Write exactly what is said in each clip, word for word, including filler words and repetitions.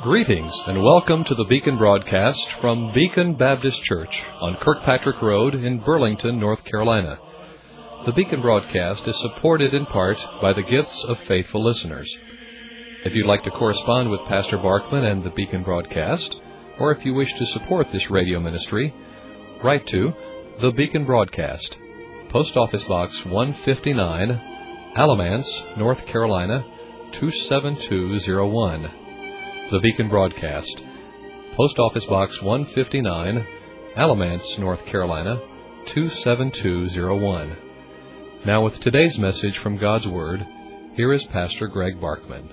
Greetings and welcome to the Beacon broadcast from Beacon Baptist Church on Kirkpatrick Road in Burlington, North Carolina. The Beacon broadcast is supported in part by the gifts of faithful listeners. If you'd like to correspond with Pastor Barkman and the Beacon broadcast, or if you wish to support this radio ministry, write to The Beacon Broadcast, Post Office Box one fifty-nine, Alamance, North Carolina, two seven two zero one. The Beacon Broadcast, Post Office Box one fifty-nine, Alamance, North Carolina, two seven two zero one. Now with today's message from God's Word, here is Pastor Greg Barkman.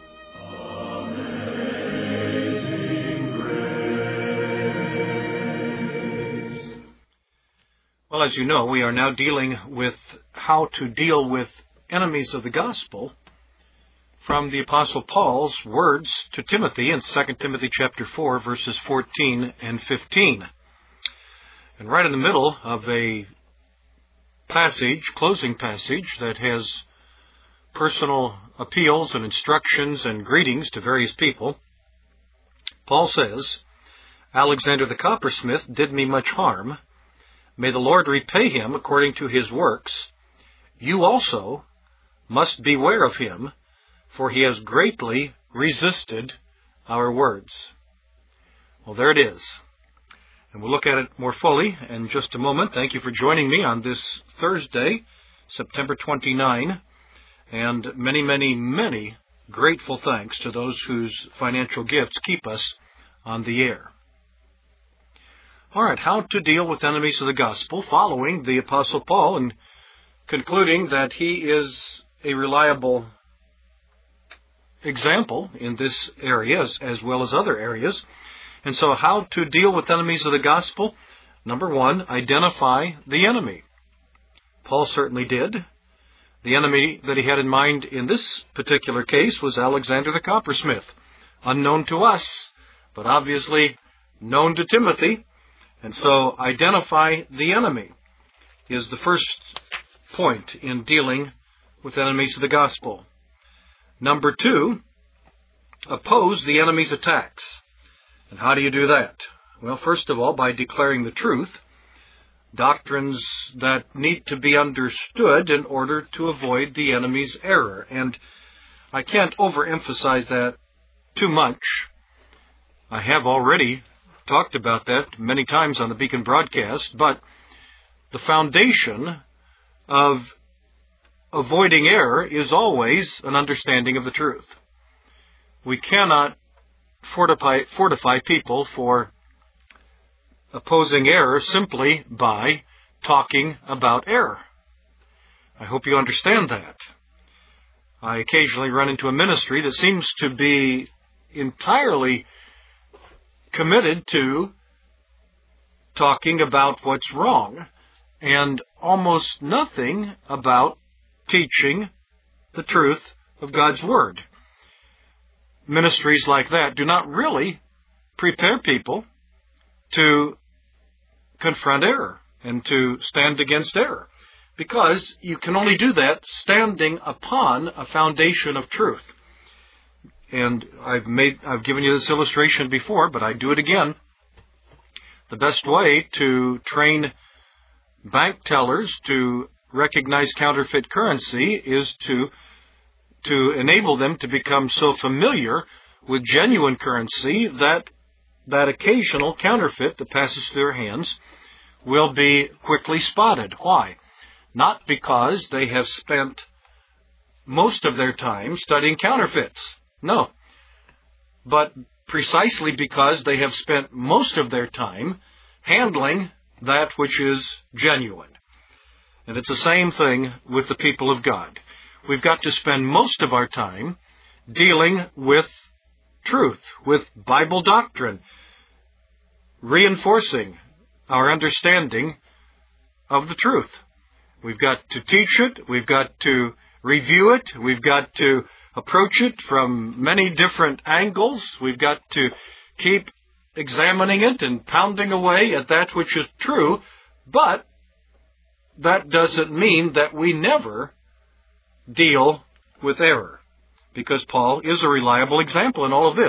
Well, as you know, we are now dealing with how to deal with enemies of the gospel from the Apostle Paul's words to Timothy in Second Timothy chapter four, verses fourteen and fifteen. And right in the middle of a passage, closing passage, that has personal appeals and instructions and greetings to various people, Paul says, "Alexander the coppersmith did me much harm. May the Lord repay him according to his works. You also must beware of him, for he has greatly resisted our words." Well, there it is. And we'll look at it more fully in just a moment. Thank you for joining me on this Thursday, September twenty-ninth, and many, many, many grateful thanks to those whose financial gifts keep us on the air. All right, how to deal with enemies of the gospel, following the Apostle Paul and concluding that he is a reliable example in this area as, as well as other areas. And so how to deal with enemies of the gospel? Number one, identify the enemy. Paul certainly did. The enemy that he had in mind in this particular case was Alexander the coppersmith, unknown to us, but obviously known to Timothy. And so identify the enemy is the first point in dealing with enemies of the gospel. Number two, oppose the enemy's attacks. And how do you do that? Well, first of all, by declaring the truth, doctrines that need to be understood in order to avoid the enemy's error. And I can't overemphasize that too much. I have already talked about that many times on the Beacon broadcast, but the foundation of avoiding error is always an understanding of the truth. We cannot fortify, fortify people for opposing error simply by talking about error. I hope you understand that. I occasionally run into a ministry that seems to be entirely committed to talking about what's wrong and almost nothing about teaching the truth of God's Word. Ministries like that do not really prepare people to confront error and to stand against error, because you can only do that standing upon a foundation of truth. And I've made, I've given you this illustration before, but I do it again. The best way to train bank tellers to recognize counterfeit currency is to to enable them to become so familiar with genuine currency that that occasional counterfeit that passes through their hands will be quickly spotted. Why? Not because they have spent most of their time studying counterfeits. No. But precisely because they have spent most of their time handling that which is genuine. And it's the same thing with the people of God. We've got to spend most of our time dealing with truth, with Bible doctrine, reinforcing our understanding of the truth. We've got to teach it, we've got to review it, we've got to approach it from many different angles, we've got to keep examining it and pounding away at that which is true, but that doesn't mean that we never deal with error, because Paul is a reliable example in all of this.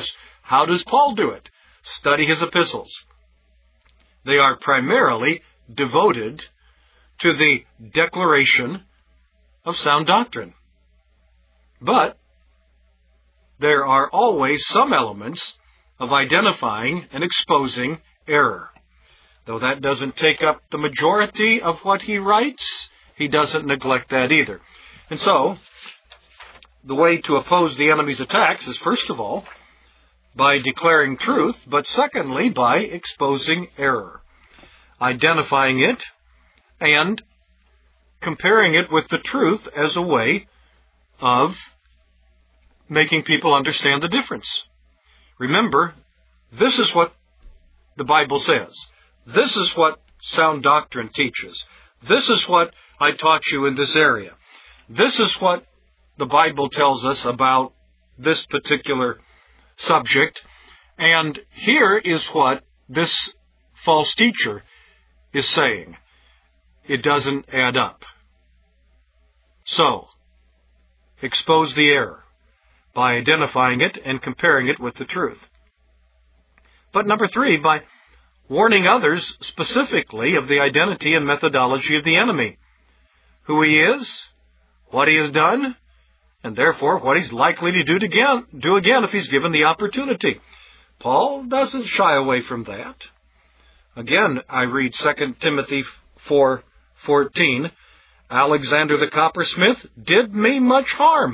How does Paul do it? Study his epistles. They are primarily devoted to the declaration of sound doctrine. But there are always some elements of identifying and exposing error. Though that doesn't take up the majority of what he writes, he doesn't neglect that either. And so, the way to oppose the enemy's attacks is, first of all, by declaring truth, but secondly, by exposing error, identifying it, and comparing it with the truth as a way of making people understand the difference. Remember, this is what the Bible says. This is what sound doctrine teaches. This is what I taught you in this area. This is what the Bible tells us about this particular subject. And here is what this false teacher is saying. It doesn't add up. So, expose the error by identifying it and comparing it with the truth. But number three, by warning others specifically of the identity and methodology of the enemy, who he is, what he has done, and therefore what he's likely to do again, do again if he's given the opportunity. Paul doesn't shy away from that. Again, I read Second Timothy four fourteen. Alexander the coppersmith did me much harm.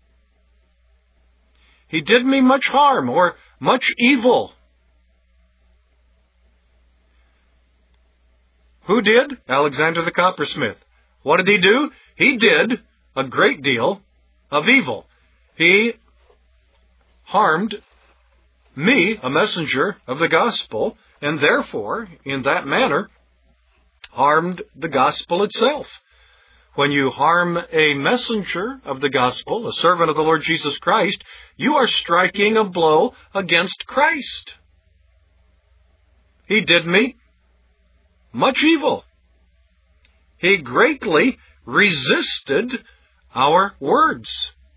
He did me much harm, or much evil. Who did? Alexander the coppersmith. What did he do? He did a great deal of evil. He harmed me, a messenger of the gospel, and therefore, in that manner, harmed the gospel itself. When you harm a messenger of the gospel, a servant of the Lord Jesus Christ, you are striking a blow against Christ. He did me much evil. He greatly resisted our words.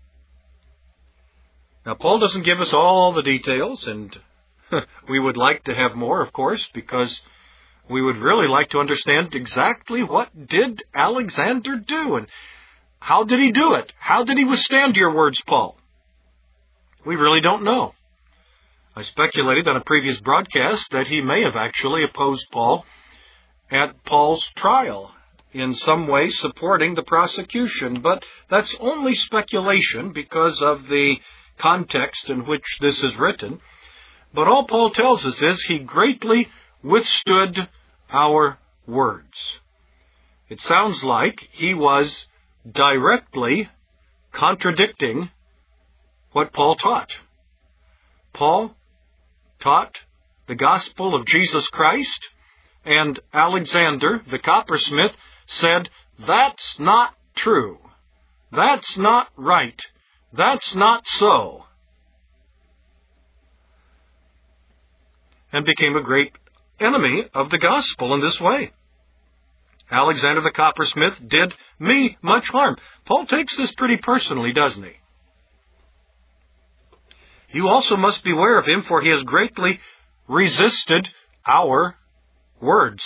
Now, Paul doesn't give us all the details, and we would like to have more, of course, because we would really like to understand exactly what did Alexander do, and how did he do it? How did he withstand your words, Paul? We really don't know. I speculated on a previous broadcast that he may have actually opposed Paul at Paul's trial, in some way supporting the prosecution, but that's only speculation because of the context in which this is written. But all Paul tells us is he greatly withstood our words. It sounds like he was directly contradicting what Paul taught. Paul taught the gospel of Jesus Christ, and Alexander, the coppersmith, said, "That's not true. That's not right. That's not so." And became a great enemy of the gospel in this way. Alexander the coppersmith did me much harm. Paul takes this pretty personally, doesn't he? You also must beware of him, for he has greatly resisted our words.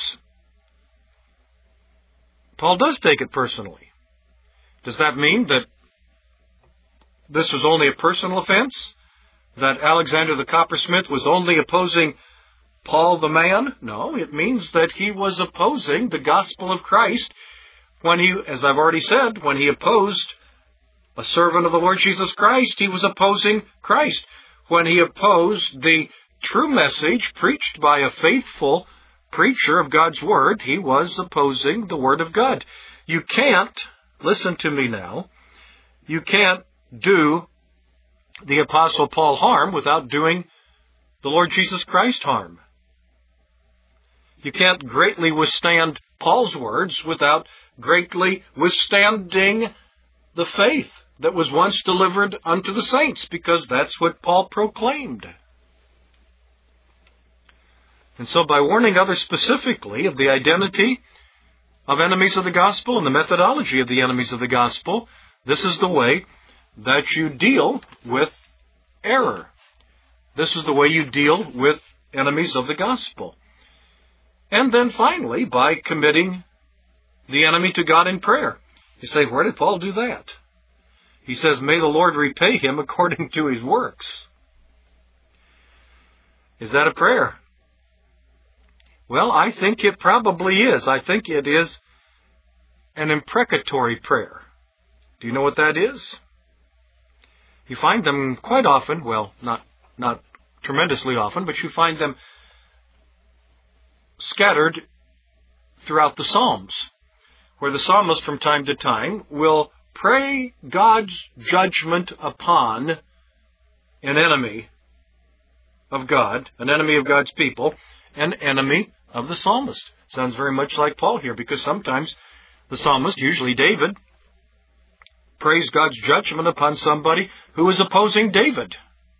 Paul does take it personally. Does that mean that this was only a personal offense? That Alexander the coppersmith was only opposing Paul the man? No, it means that he was opposing the gospel of Christ when he, as I've already said, when he opposed a servant of the Lord Jesus Christ, he was opposing Christ. When he opposed the true message preached by a faithful preacher of God's Word, he was opposing the Word of God. You can't, listen to me now, you can't do the Apostle Paul harm without doing the Lord Jesus Christ harm. You can't greatly withstand Paul's words without greatly withstanding the faith that was once delivered unto the saints, because that's what Paul proclaimed. And so by warning others specifically of the identity of enemies of the gospel and the methodology of the enemies of the gospel, this is the way that you deal with error. This is the way you deal with enemies of the gospel. And then finally, by committing the enemy to God in prayer. You say, where did Paul do that? He says, may the Lord repay him according to his works. Is that a prayer? Well, I think it probably is. I think it is an imprecatory prayer. Do you know what that is? You find them quite often, well, not, not tremendously often, but you find them scattered throughout the Psalms, where the psalmist from time to time will pray God's judgment upon an enemy of God, an enemy of God's people, an enemy of the psalmist. Sounds very much like Paul here, because sometimes the psalmist, usually David, prays God's judgment upon somebody who is opposing David.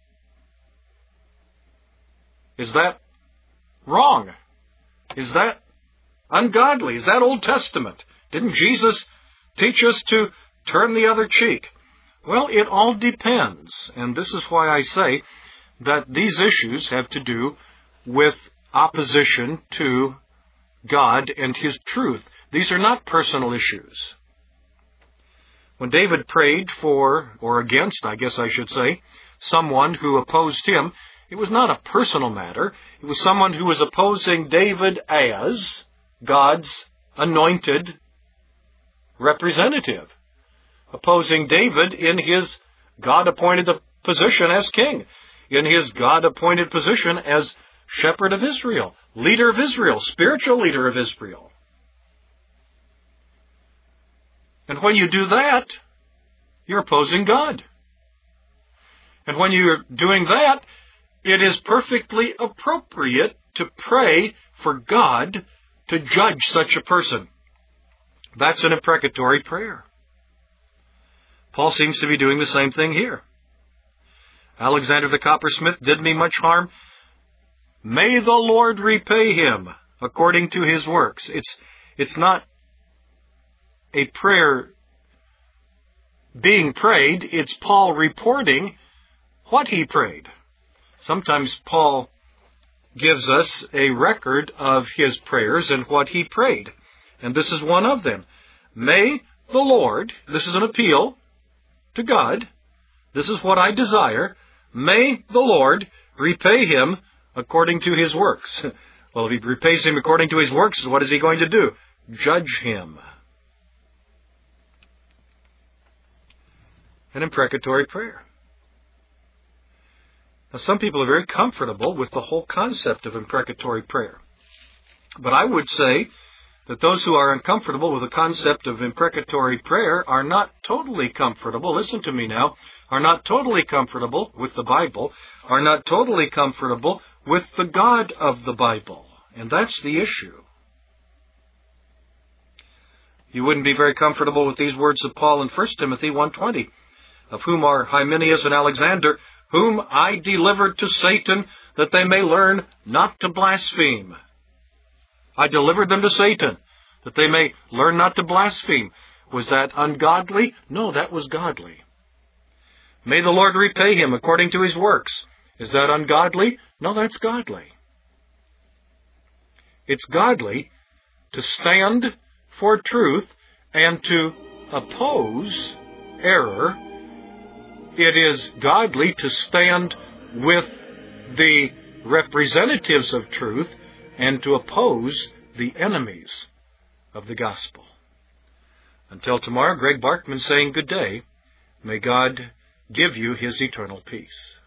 Is that wrong? Is that ungodly? Is that Old Testament? Didn't Jesus teach us to turn the other cheek? Well, it all depends. And this is why I say that these issues have to do with opposition to God and His truth. These are not personal issues. When David prayed for, or against, I guess I should say, someone who opposed him, it was not a personal matter. It was someone who was opposing David as God's anointed representative, opposing David in his God-appointed position as king, in his God-appointed position as shepherd of Israel, leader of Israel, spiritual leader of Israel. And when you do that, you're opposing God. And when you're doing that, it is perfectly appropriate to pray for God to judge such a person. That's an imprecatory prayer. Paul seems to be doing the same thing here. Alexander the coppersmith did me much harm. May the Lord repay him according to his works. It's, it's not a prayer being prayed. It's Paul reporting what he prayed. Sometimes Paul gives us a record of his prayers and what he prayed. And this is one of them. May the Lord, this is an appeal to God, this is what I desire, may the Lord repay him according to his works. Well, if he repays him according to his works, what is he going to do? Judge him. An imprecatory prayer. Now, some people are very comfortable with the whole concept of imprecatory prayer. But I would say that those who are uncomfortable with the concept of imprecatory prayer are not totally comfortable, listen to me now, are not totally comfortable with the Bible, are not totally comfortable with the God of the Bible. And that's the issue. You wouldn't be very comfortable with these words of Paul in First Timothy one twenty, of whom are Hymenaeus and Alexander, whom I delivered to Satan, that they may learn not to blaspheme. I delivered them to Satan, that they may learn not to blaspheme. Was that ungodly? No, that was godly. May the Lord repay him according to his works. Is that ungodly? No, that's godly. It's godly to stand for truth and to oppose error. It is godly to stand with the representatives of truth and to oppose the enemies of the gospel. Until tomorrow, Greg Barkman saying good day. May God give you His eternal peace.